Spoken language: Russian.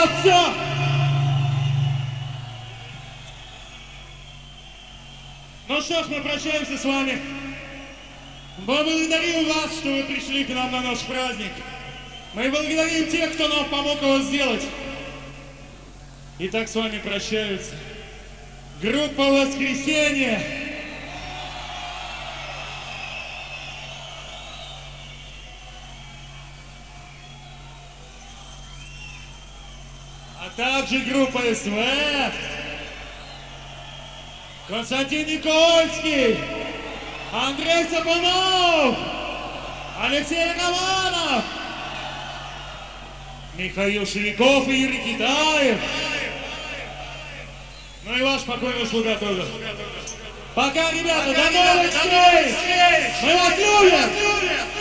вас все. Ну что ж, мы прощаемся с вами. Благодарим вас, что вы пришли к нам на наш праздник. Мы благодарим тех, кто нам помог его сделать. И так с вами прощаются группа «Воскресенье». А также группа СВ, Константин Никольский, Андрей Сапунов, Алексей Романов, Михаил Шевиков и Юрий Китаев. Ну и ваш покойный слуга тоже. Пока, ребята, до новых встреч! Мы вас любим!